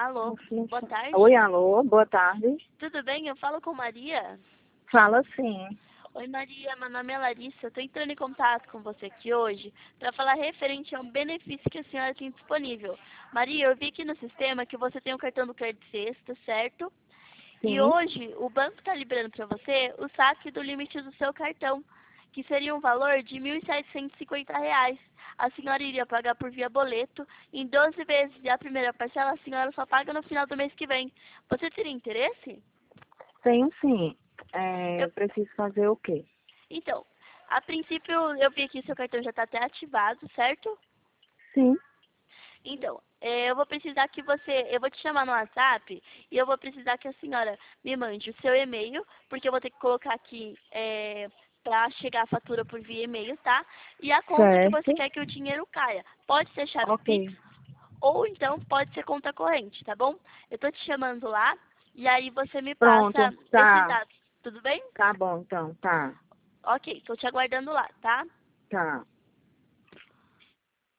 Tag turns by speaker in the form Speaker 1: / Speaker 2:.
Speaker 1: Alô, boa tarde.
Speaker 2: Oi, alô, boa tarde.
Speaker 1: Tudo bem? Eu falo com Maria.
Speaker 2: Fala sim.
Speaker 1: Oi, Maria, meu nome é Larissa. Eu tô entrando em contato com você aqui hoje para falar referente a um benefício que a senhora tem disponível. Maria, eu vi aqui no sistema que você tem um cartão do Crédito Sexta, certo? E
Speaker 2: Sim.
Speaker 1: hoje o banco está liberando para você o saque do limite do seu cartão, que seria um valor de R$ 1.750. A senhora iria pagar por via boleto em 12 vezes e a primeira parcela a senhora só paga no final do mês que vem. Você teria interesse?
Speaker 2: Tenho sim.
Speaker 1: Eu-
Speaker 2: Eu preciso fazer o quê?
Speaker 1: Então, a princípio eu vi que seu cartão já está até ativado, certo?
Speaker 2: Sim.
Speaker 1: Então, eu vou precisar que eu vou te chamar no WhatsApp e eu vou precisar que a senhora me mande o seu e-mail, porque eu vou ter que colocar aqui para chegar a fatura por via e-mail, tá? E a conta que você
Speaker 2: Certo.
Speaker 1: quer que o dinheiro caia. Pode ser chave
Speaker 2: Ok.
Speaker 1: Pix ou então pode ser conta corrente, tá bom? Eu tô te chamando lá e aí você me passa
Speaker 2: Pronto.
Speaker 1: esses
Speaker 2: Tá.
Speaker 1: dados, tudo bem?
Speaker 2: Tá bom, então. Tá.
Speaker 1: Ok, tô te aguardando lá, tá?
Speaker 2: Tá.